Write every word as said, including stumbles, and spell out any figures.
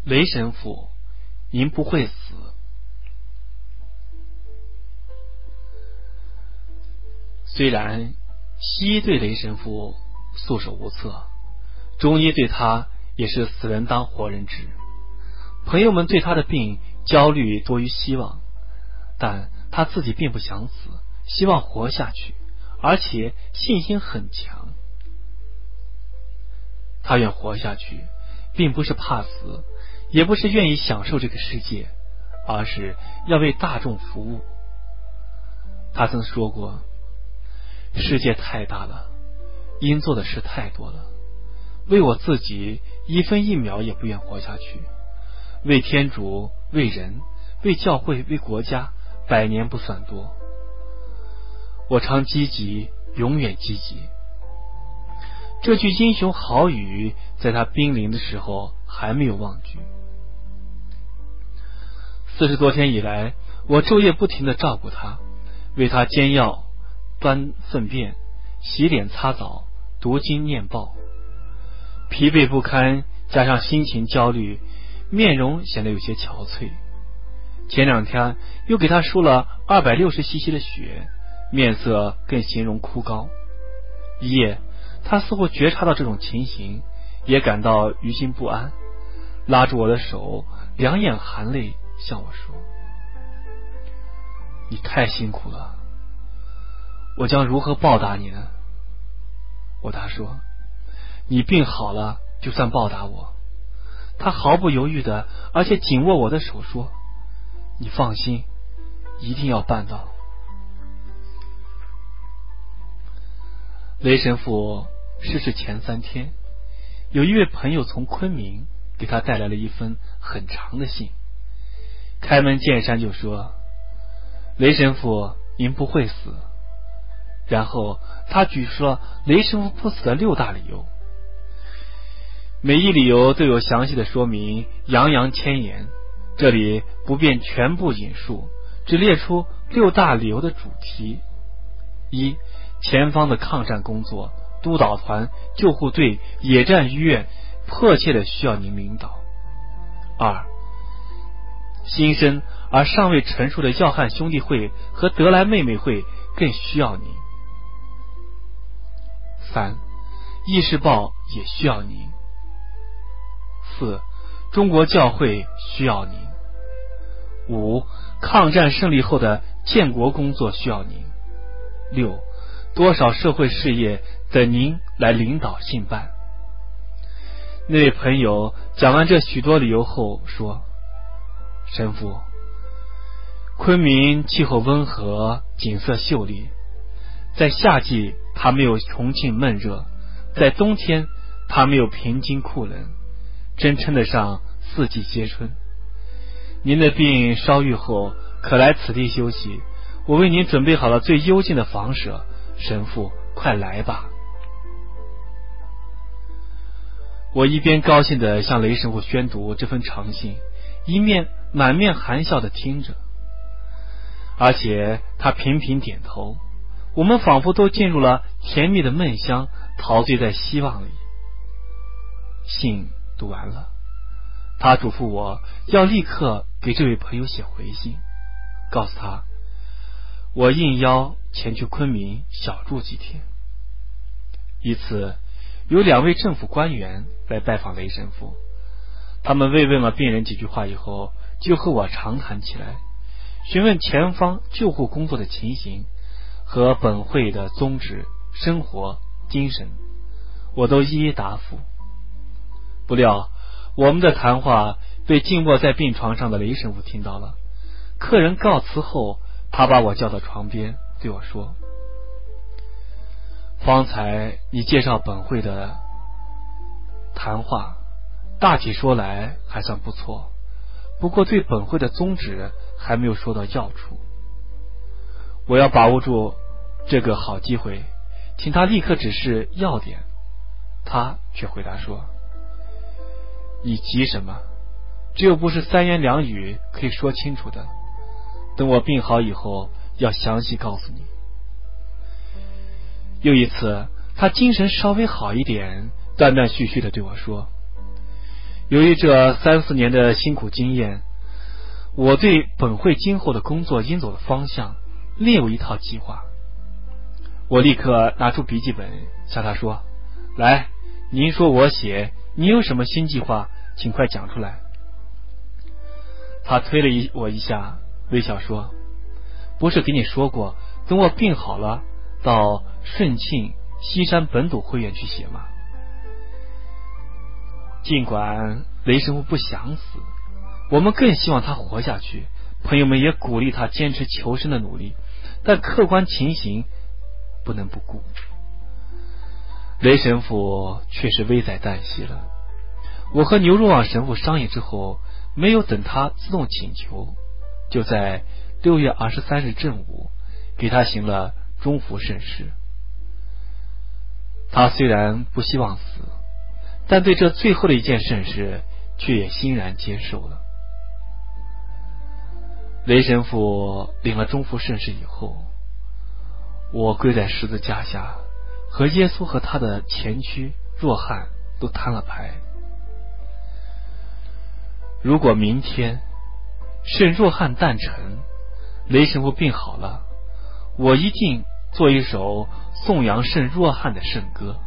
雷神父，您不会死。虽然西医对雷神父束手无策，中医对他也是死人当活人治，朋友们对他的病焦虑多于希望，但他自己并不想死，希望活下去，而且信心很强。他愿活下去，并不是怕死，也不是愿意享受这个世界，而是要为大众服务。他曾说过，世界太大了，应做的事太多了，为我自己一分一秒也不愿活下去，为天主，为人，为教会，为国家，百年不算多。我常积极，永远积极。这句英雄豪语在他濒临的时候还没有忘记。四十多天以来，我昼夜不停地照顾他，为他煎药、端粪便、洗脸擦澡、读经念报。疲惫不堪，加上心情焦虑，面容显得有些憔悴。前两天又给他输了二百六十 C C 的血，面色更形容枯槁。一夜他似乎觉察到这种情形，也感到于心不安，拉住我的手，两眼含泪向我说：你太辛苦了，我将如何报答你呢？我答说：你病好了就算报答我。他毫不犹豫的，而且紧握我的手说：你放心，一定要办到。雷神父逝世前三天，有一位朋友从昆明给他带来了一封很长的信，开门见山就说：雷神父，您不会死。然后他举出了雷神父不死的六大理由，每一理由都有详细的说明，洋洋千言，这里不便全部引述，只列出六大理由的主题：一、前方的抗战工作，督导团、救护队、野战医院迫切的需要您领导。二、新生而尚未成熟的要汉兄弟会和德莱妹妹会更需要您。三、议事报也需要您。四、中国教会需要您。五、抗战胜利后的建国工作需要您。六、多少社会事业等您来领导信办。那位朋友讲完这许多理由后说：神父，昆明气候温和，景色秀丽，在夏季它没有重庆闷热，在冬天它没有平津酷冷，真称得上四季皆春。您的病稍愈后可来此地休息，我为您准备好了最幽静的房舍，神父快来吧。我一边高兴地向雷神父宣读这份长信，一面满面含笑地听着，而且他频频点头，我们仿佛都进入了甜蜜的梦乡，陶醉在希望里。信读完了，他嘱咐我要立刻给这位朋友写回信，告诉他我应邀前去昆明小住几天。一次有两位政府官员来拜访雷神父，他们慰问了病人几句话以后，就和我长谈起来，询问前方救护工作的情形和本会的宗旨、生活、精神，我都一一答复。不料我们的谈话被静卧在病床上的雷神父听到了。客人告辞后，他把我叫到床边，对我说：方才你介绍本会的谈话，大体说来还算不错，不过对本会的宗旨还没有说到要处。我要把握住这个好机会，请他立刻指示要点。他却回答说：你急什么？这又不是三言两语可以说清楚的，等我病好以后要详细告诉你。又一次他精神稍微好一点，断断续续地对我说： 由于这三四年的辛苦经验，我对本会今后的工作应走的方向另有一套计划。我立刻拿出笔记本向他说：来，您说我写，你有什么新计划，请快讲出来。他推了一我一下，微笑说：不是给你说过，等我病好了，到顺庆西山本笃会院去写吗？尽管雷神父不想死，我们更希望他活下去，朋友们也鼓励他坚持求生的努力，但客观情形不能不顾。雷神父确实危在旦夕了。我和牛若望神父商议之后，没有等他自动请求，就在六月二十三日正午给他行了中服圣事。他虽然不希望死，但对这最后的一件圣事却也欣然接受了。雷神父领了中服圣事以后，我跪在十字架下，和耶稣和他的前驱若翰都摊了牌。如果明天圣若翰诞辰，雷神父病好了，我一定做一首颂扬圣若翰的圣歌。